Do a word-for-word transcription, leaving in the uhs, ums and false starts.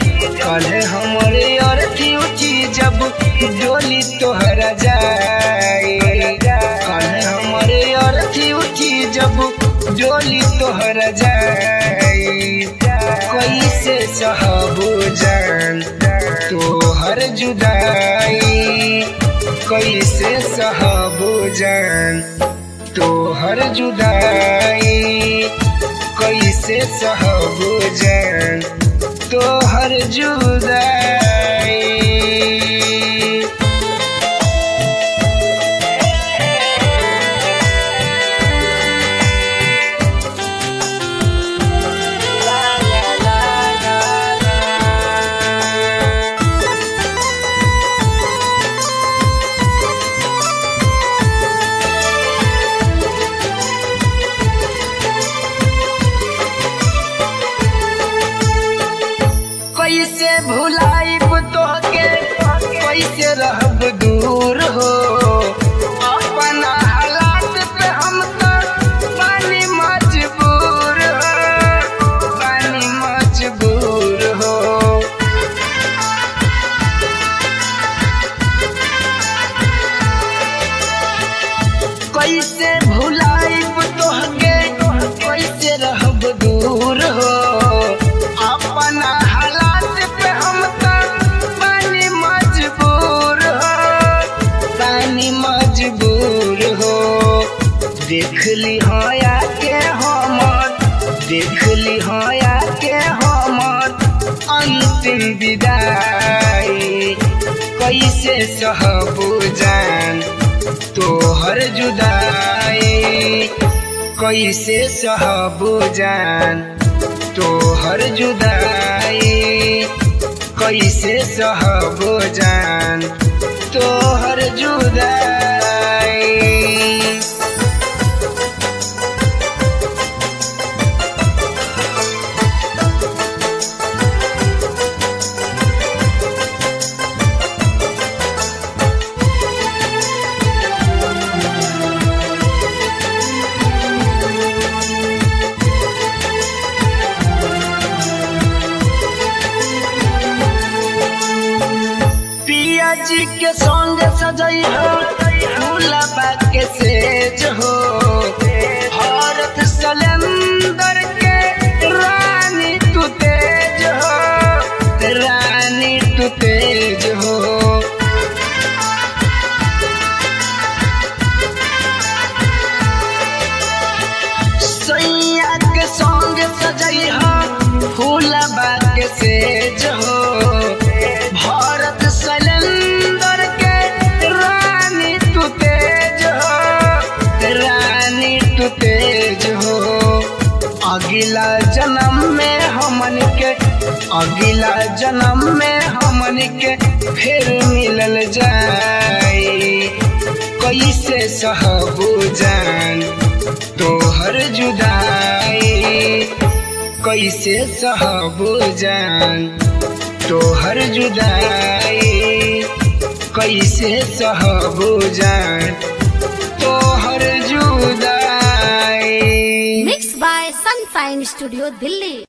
कल हमारे अर्थी उठी जब डोली तोहरा जाए। कल हमारे अर्थी उठी जब डोली तोहरा जाए। कैसे सहबो जान तोहर जुदाई, कैसे सहबो जान तोहर जुदाई, कैसे सहबो जान तोहर जुदाई। कैसे भुलाइब तोहके, कैसे रहब दूर हो। अपना हालात पे हम तो बानी मजबूर हो, बानी मजबूर हो। कैसे भुलाइब तोहके, कैसे रहब दूर हो। अपना हालात पे हम तो बानी मजबूर हो, बानी मजबूर हो। देख ली होया के हमर, देख ली होया के हमर अंतिम विदाई। कैसे सहबो जान तोहर जुदाई, कैसे सहबो जान तोहर जुदाई, कैसे सहबो जान तोहर जुदाई। जी के संग सजई हो फूलबा के सेज हो। भारत सलेंदर के रानी तू तेज हो, रानी तू तेज हो। सैया के संग सजई हो फूलबा के सेज हो। भारत सलेंदर के रानी तू तेज हो, रानी तू तेज हो। अगला जन्म में हमन के, अगला जन्म में हमन के फिर मिलल जाए। कैसे सहबो जान तोहर जुदाई, कैसे सहबो जान तोहर जुदाई, कैसे सहबो जान तोहर जुदाई। Mix by Sunshine Studio Delhi.